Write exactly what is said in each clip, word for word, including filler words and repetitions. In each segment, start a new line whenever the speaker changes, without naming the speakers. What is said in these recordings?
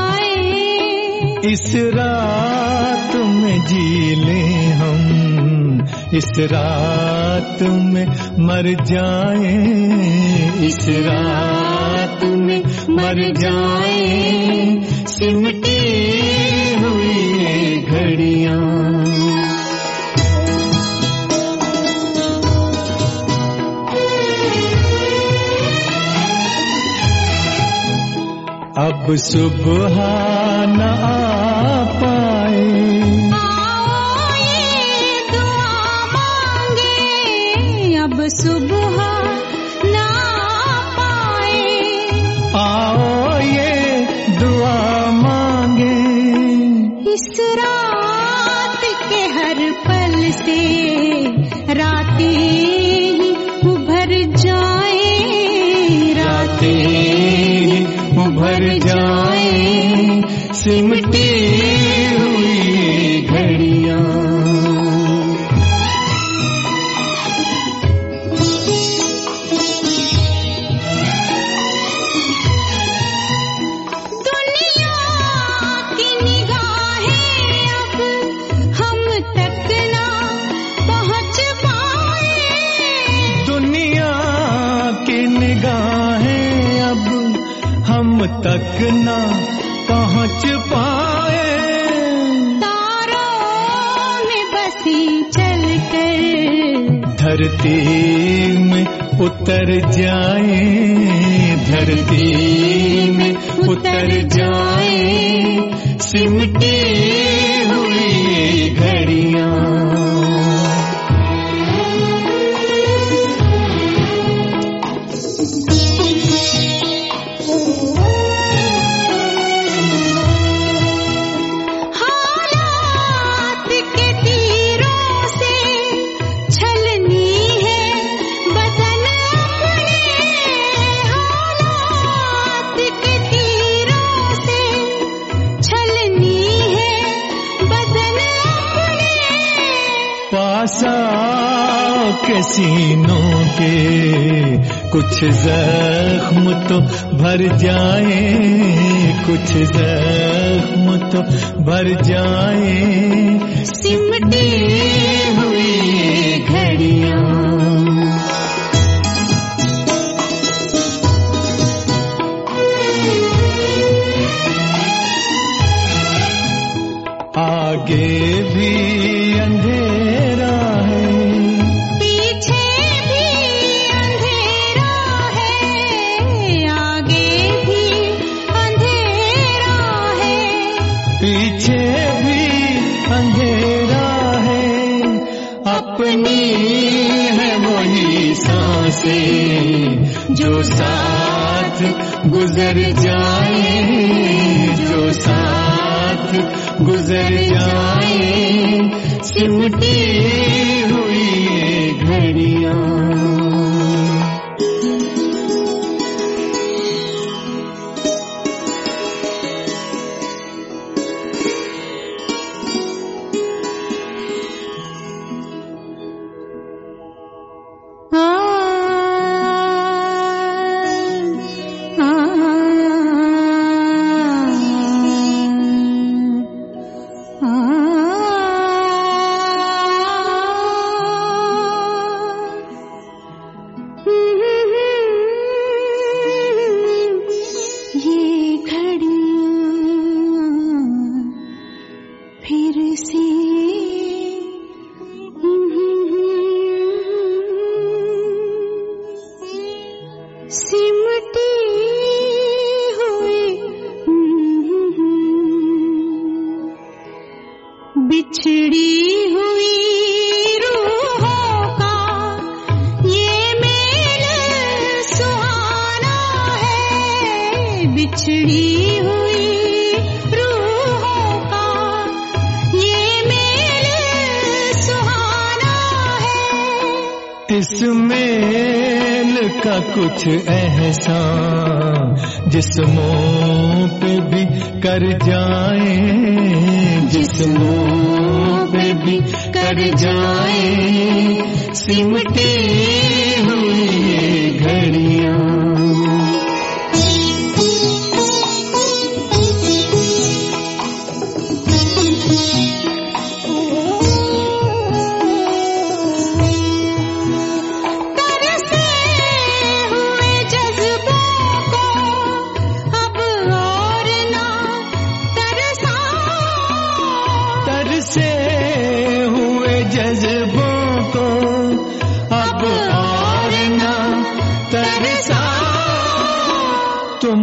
जाए,
इस रात में जी लें हम, इस रात में मर जाए, इस रात में मर जाए, सिमटी हुई घड़ियां। अब सुबह न आ पाए,
आओ ये दुआ मांगे, अब सुबह न आ पाए,
आओ ये दुआ मांगे,
इस रात के हर पल से रातें ही उभर जाए,
रातें उभर जाए, सिमटी हुई घड़ियां।
दुनिया की निगाहें अब हम तक ना पहुंच पाए,
दुनिया की निगाहें अब हम तक ना पहुंच पाए,
तारों में बसी चलकर
धरती में उतर जाए, धरती में उतर जाए, सिमटी हुई घड़ियां। के सीनों के कुछ जख्म तो भर जाए, कुछ जख्म तो भर जाए, सिमटी हुई घड़ियां। आगे भी अंधेरा है,
पीछे भी अंधेरा है, आगे भी अंधेरा है,
पीछे भी अंधेरा है, अपनी है वही सांसें जो साथ गुजर जाए, जो साथ गुजर जाए, सिमटी हुई घड़ियां।
बिछड़ी हुई रूहों का ये मेल सुहाना है, बिछड़ी हुई रूहों का ये मेल सुहाना है।
इस मेल का कुछ एहसान जिस्मों पे भी कर जाए, जिस्मों पे भी कर जाए, सिमटी हुई घड़ियां।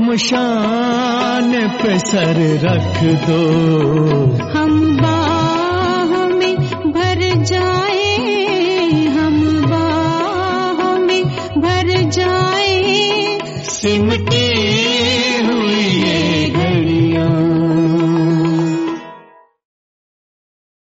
शान पे सर रख दो,
हम बाहों में भर जाए, हम बाहों में भर जाए,
सिमटे